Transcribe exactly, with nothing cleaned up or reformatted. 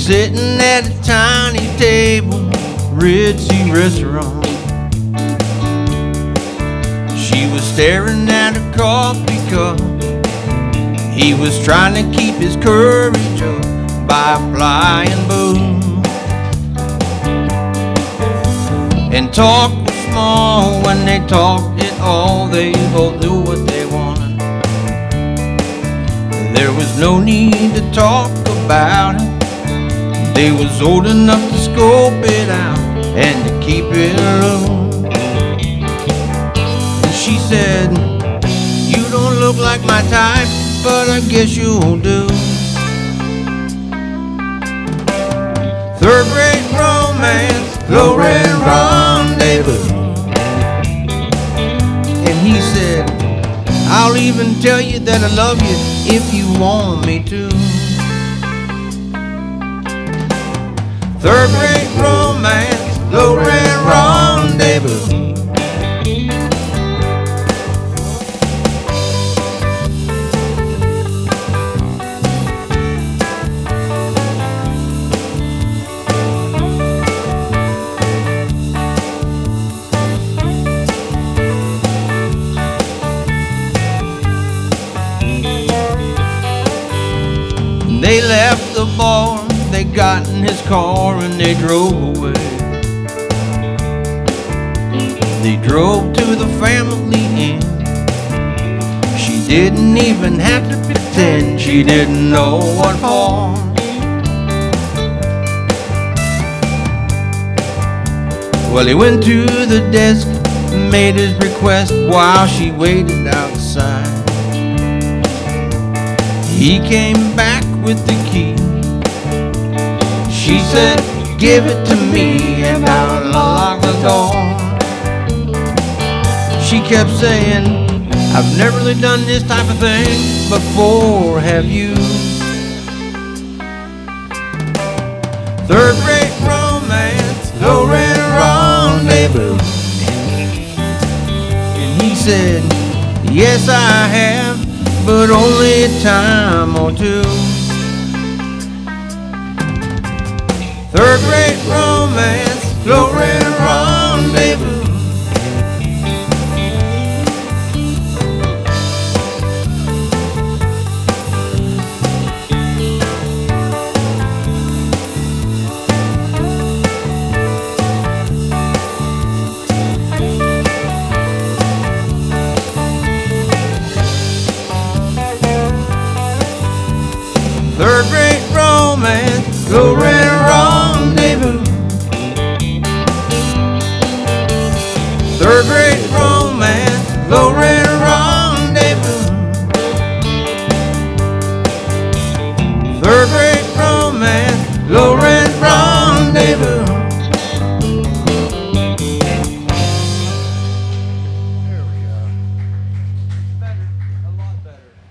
sitting at a tiny table, ritzy restaurant. She was staring at a coffee cup. He was trying to keep his courage up by applying booze. And talk was small when they talked it all. They both knew what they wanted. There was no need to talk about it. They was old enough to scope it out and to keep it alone. And she said, "You don't look like my type, but I guess you'll do." Third-rate romance, low-rent rendezvous. And he said, "I'll even tell you that I love you if you want me to." Third-rate romance, low-rent rendezvous. They left the bar, they got in his car and they drove away. They drove to the family inn. She didn't even have to pretend she didn't know what for. Well, he went to the desk, made his request while she waited outside. He came back with the key. She said, "Give it to me and I'll unlock the door." She kept saying, "I've never really done this type of thing before, have you?" Third-rate romance, low-rent rendezvous. And he said, "Yes, I have, but only a time or two." Third-rate romance, low-rent rendezvous. Third-rate romance,